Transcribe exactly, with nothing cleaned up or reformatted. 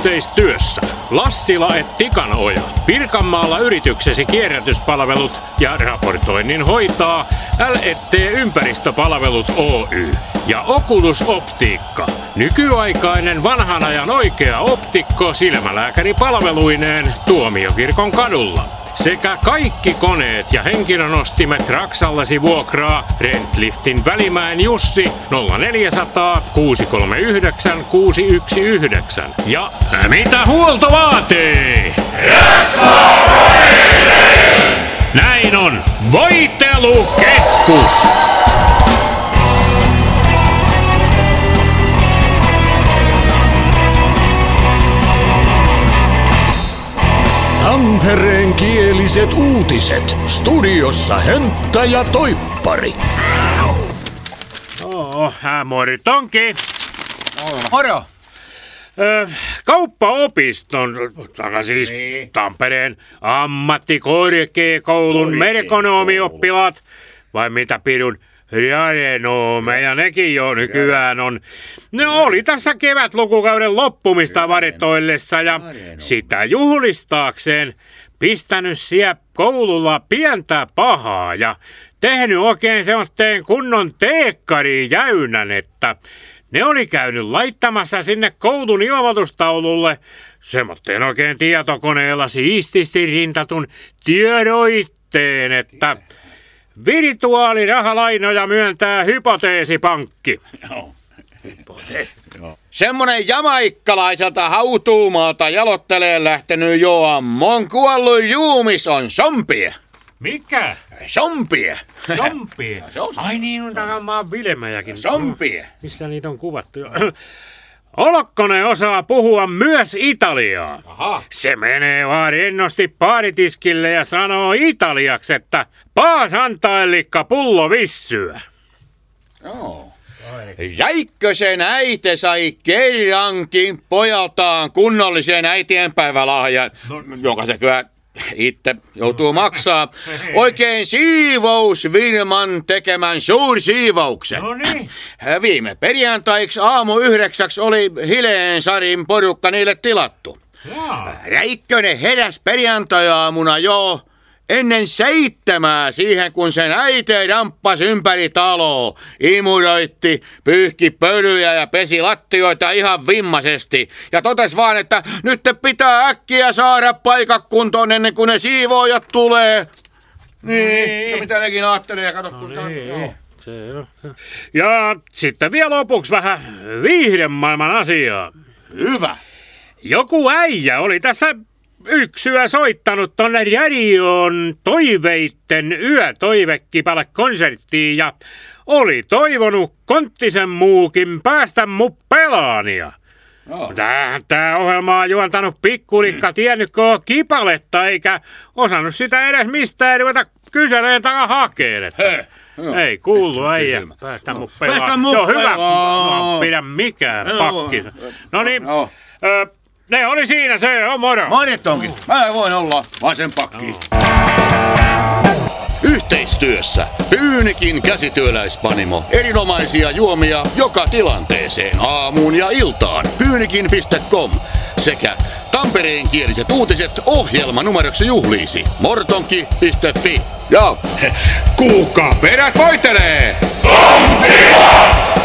Yhteistyössä Lassila et Tikanoja. Pirkanmaalla yrityksesi kierrätyspalvelut ja raportoinnin hoitaa L et T Ympäristöpalvelut Oy. Ja Oculus Optiikka. Nykyaikainen vanhan ajan oikea optikko silmälääkäripalveluineen Tuomiokirkon kadulla. Sekä kaikki koneet ja henkilönostimet Raksallasi vuokraa Rentliftin Välimäen Jussi nolla neljä nolla nolla kuusi kolme yhdeksän kuusi yksi yhdeksän. Ja mitä huolto vaatii? Näin on Voitelukeskus! Tampereen kieliset uutiset. Studiossa Hönttä ja Toippari. Oh, mori Tonki. Moro. Ö, kauppaopiston, taka siis niin. Tampereen ammattikorkeakoulun merkonomioppilaat, vai mitä pidun Jarenomeja, nekin jo nykyään on. Ne oli tässä kevätlukukauden loppumista varitoillessa ja sitä juhlistaakseen pistänyt siellä koululla pientä pahaa ja tehnyt oikein semmoisteen kunnon teekkari jäynän, että ne oli käynyt laittamassa sinne koulun ilmoitustaululle semmoitteen oikein tietokoneella siististi rintatun tiedoitteen, että virtuaalirahalainoja myöntää Hypoteesipankki. Joo. Hypoteesi. Joo. Semmonen jamaikkalaiselta hautuumaalta jalotteleen lähtenyt Joammon kuollut juumis on sompie. Mikä? Sompie. Sompie? Ai niin, on takamaan Vilemäjäkin. Sompie. Missä niitä on kuvattu jo? Olokkonen osaa puhua myös italiaa. Aha. Se menee vaan rennosti paaritiskille ja sanoo italiaksi, että paas antaillikka pullo vissyä. Joo. Jäikkö sen äite sai kerrankin pojaltaan kunnollisen äitienpäivälahjan, no, jonka se kyllä itse joutuu maksaa, oikein siivousfirman tekemän suursiivouksen. No niin. Viime perjantaiksi aamu yhdeksäksi oli Hileen Sarin porukka niille tilattu. Jaa. Räikkönen heräs perjantai-aamuna jo ennen seitsemää siihen, kun sen äiti ramppasi ympäri taloa, imuroitti, pyyhki pölyjä ja pesi lattioita ihan vimmaisesti. Ja totesi vaan, että nyt pitää äkkiä saada paikat kuntoon ennen kuin ne siivoojat tulee. Niin, niin. Ja mitä nekin ajattelee ja kato, no kun niin. Joo. Se on. Ja sitten vielä lopuksi vähän viihdemaailman asiaa. Hyvä. Joku äijä oli tässä yksyä soittanut tonne radioon Toiveitten yötoivekipale konserttiin ja oli toivonut Konttisen muukin päästä mu pelaania. Oh. Tää, tää ohjelma on juontanut pikkulikka, mm. tiennytkö kipaletta eikä osannut sitä edes mistään ruveta kyseleen takaa hakeen. He. No. Ei kuulu äijä, päästä mu pelaa. Päästä mu Joo, hyvä, pelaa. Pidä mikään pakki. No niin, ö, ne oli siinä, se on moro. Morjet onkin, mä voin olla vasen pakki. No. Yhteistyössä Pyynikin käsityöläispanimo. Erinomaisia juomia joka tilanteeseen, aamuun ja iltaan. Pyynikin piste com sekä Tampereen kieliset uutiset ohjelma numeroksi juhliisi. mortonki piste fi. Ja kuukka perät voitelee! Tontila!